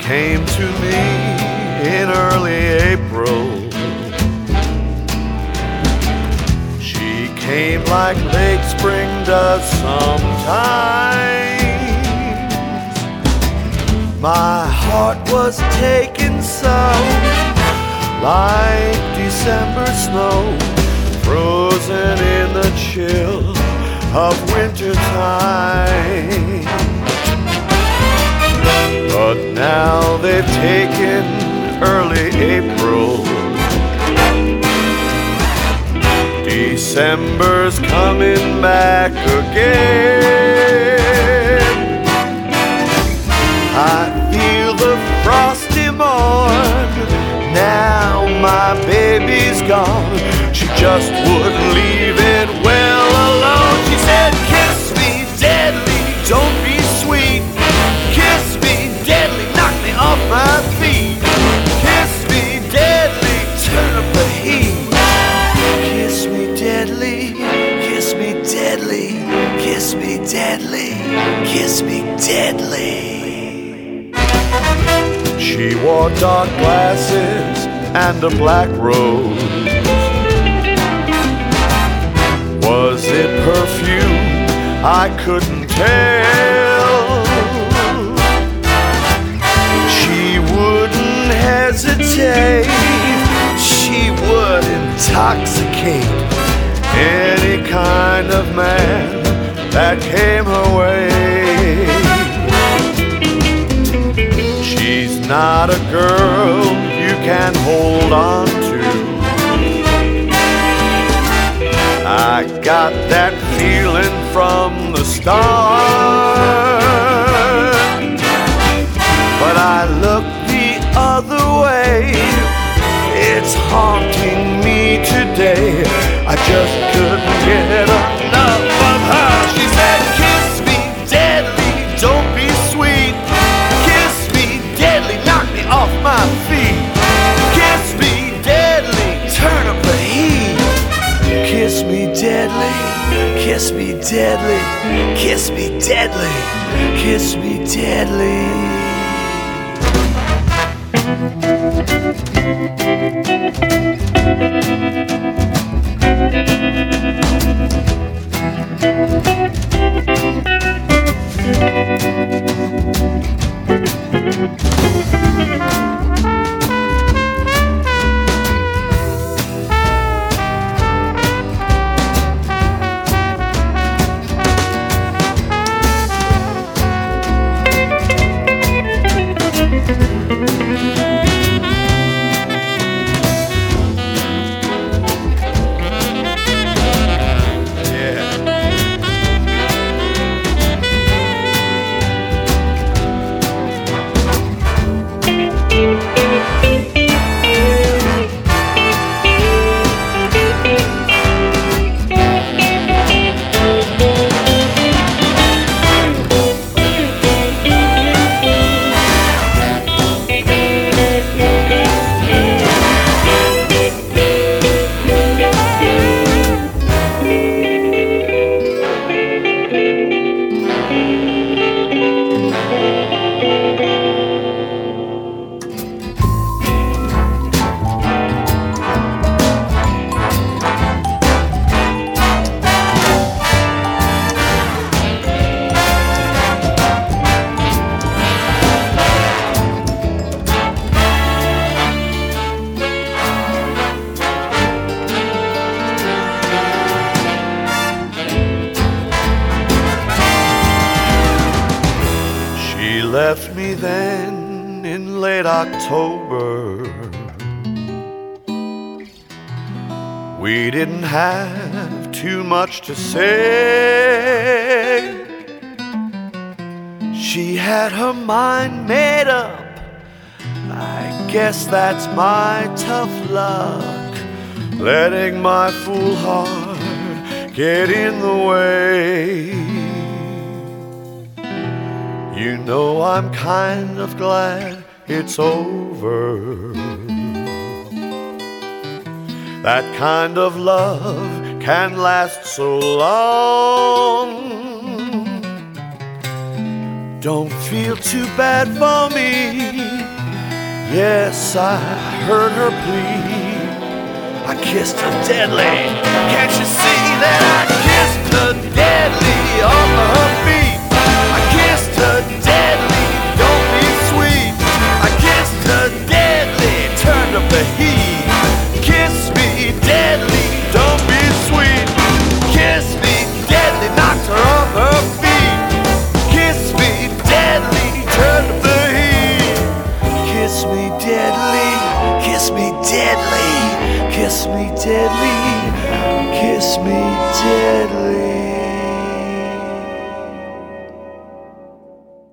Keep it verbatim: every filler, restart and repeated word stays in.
came to me in early April. She came like late spring does sometimes. My heart was taken so, like December snow, frozen in the chill of winter time. But now they've taken early April. December's coming back again. I feel the frosty morn. Now my baby's gone. She just wouldn't leave it well alone. She said, kiss me deadly, don't be sweet. Kiss me deadly, knock me off my feet. Kiss me deadly, turn up the heat. Kiss me deadly, kiss me deadly, kiss me deadly, kiss me deadly. She wore dark glasses and a black rose. Was it perfume? I couldn't tell. She wouldn't hesitate. She would intoxicate any kind of man that came her way. She's not a girl you can hold on to. I got that feeling from the start. But I look the other way. It's haunting me today. I just couldn't get enough of her. She said, kiss me deadly, don't be sweet. Kiss me deadly, knock me off my feet. Kiss me deadly, turn up the heat. Kiss me deadly, kiss me deadly, kiss me deadly, kiss me deadly. Left me then in late October. We didn't have too much to say. She had her mind made up. I guess that's my tough luck, letting my fool heart get in the way. You know I'm kind of glad it's over. That kind of love can last so long. Don't feel too bad for me. Yes, I heard her plea. I kissed her deadly. Can't you see that I kissed her deadly off of her feet? I kissed her deadly, don't be sweet. I kissed her deadly, turned up the heat. Kiss me deadly, don't be sweet. Kiss me deadly, knocked her off her feet. Kiss me deadly, turned up the heat. Kiss me deadly, kiss me deadly, kiss me deadly, kiss me deadly.